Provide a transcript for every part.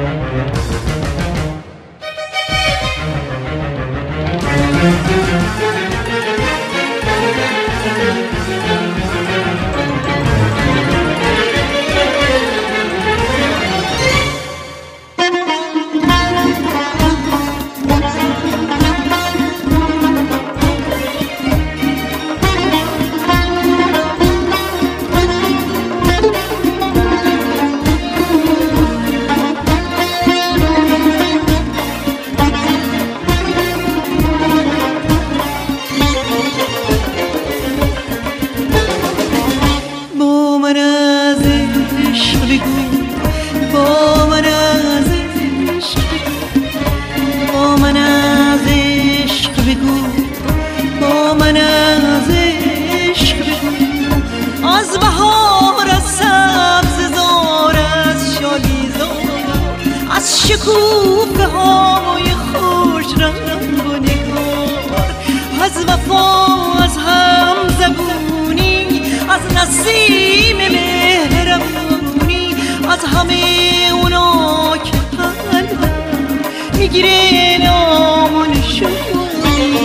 شکوفه های خوش رنگ و نگار، از وفا، از هم زبونی، از نسیم مهربونی، از همه اونا که قلبم میگیره نام و نشونی.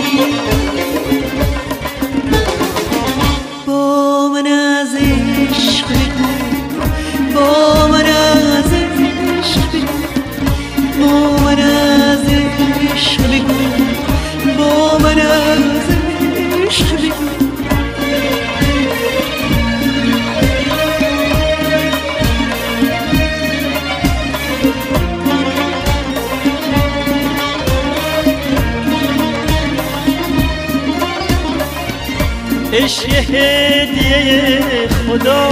با من از عشق بگو، با من از عشق بگو، با من از عشق بگو، با من از عشق بگو. عشق هدیه خدا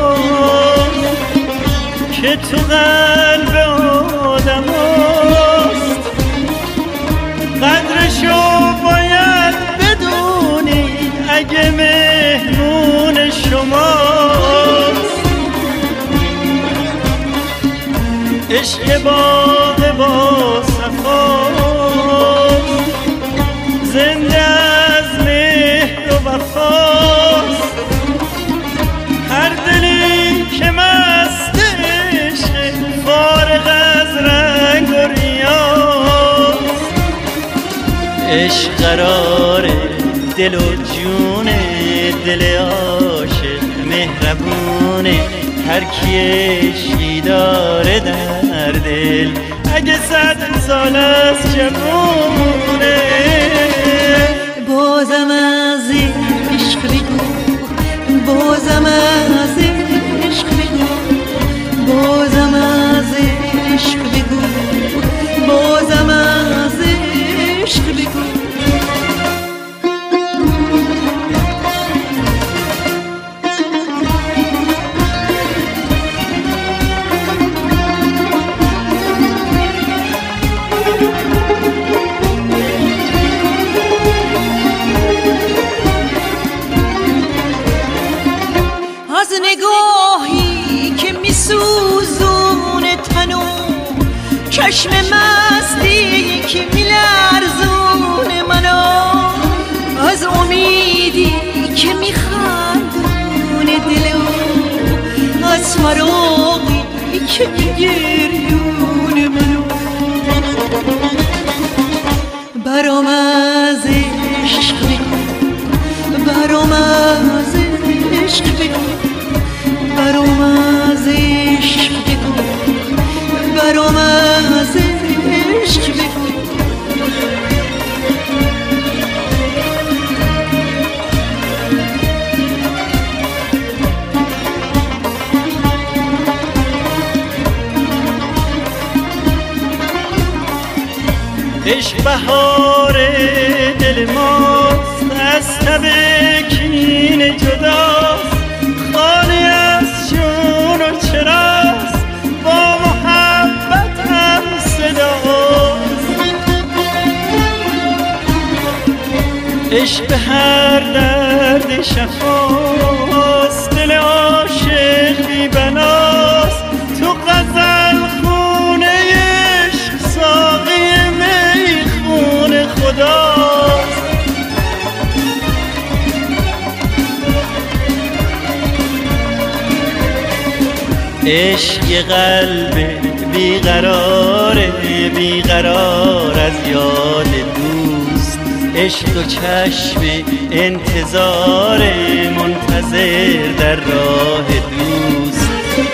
که تو قلب آدم هست، قدرشو باید بدونی اگه مهمون شماست. عشق باغ با صفاست، زنده از مهر و وفاست. هر دلی که مست عشق فارغ از رنگ و ریاست. عشق قراره دل و جونه، دل عاشق مهربونه. هر کی عشقی داره در دل اگه 100 سال از جوونه. بازم از عشق بگو، بازم از عشق بگو، بازم از عشق بگو، بازم از عشق بگو. از نگاهی که میسوزونه تنو، چشم مستی که میلرزونه منو، از امیدی که میخندونه دلو، از فراقی که میگریونه منو. برام از عشق بگو، برام از عشق بگو، برام از عشق بگو، برام از عشق بگو. عشق بهار دل ماست، از تب کین جداست. خالی از جون و چراست، با محبت هم صداست. عشق به هر درد شفاست، دل عاشق بی بناست. تو غزل خونه عشق، ساقی می خون خداست. عشق یه قلب بیقرار از یاد دوست، عشق و چشم انتظار منتظر در راه دوست.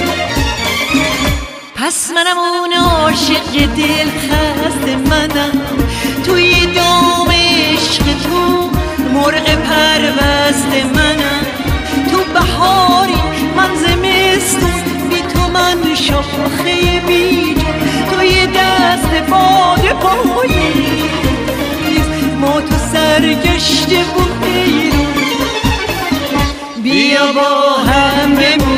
پس منم اون عاشق دل خسته، منم توی دام عشق تو مرغ پربسته، منم تو بهاری من زمستون، بی تو من شاخه بیج، توی دست باد پاییز، ما تو سرگشته و بیرون. بیا با هم